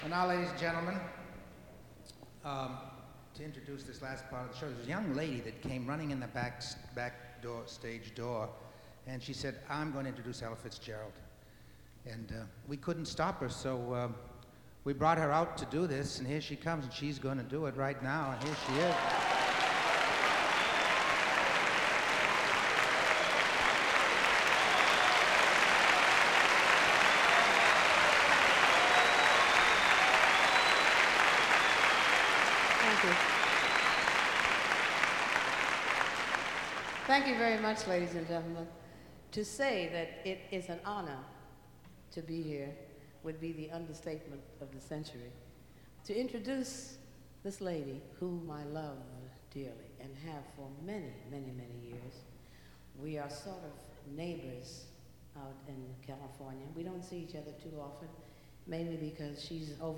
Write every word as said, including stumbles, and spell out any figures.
And now, ladies and gentlemen, um, to introduce this last part of the show, there's a young lady that came running in the back, back door, stage door, and she said, I'm going to introduce Ella Fitzgerald. And uh, we couldn't stop her, so um, we brought her out to do this, and here she comes, and she's going to do it right now, and here she is. Thank you. Thank you very much, ladies and gentlemen. To say that it is an honor to be here would be the understatement of the century. To introduce this lady, whom I love dearly and have for many, many, many years. We are sort of neighbors out in California. We don't see each other too often, mainly because she's over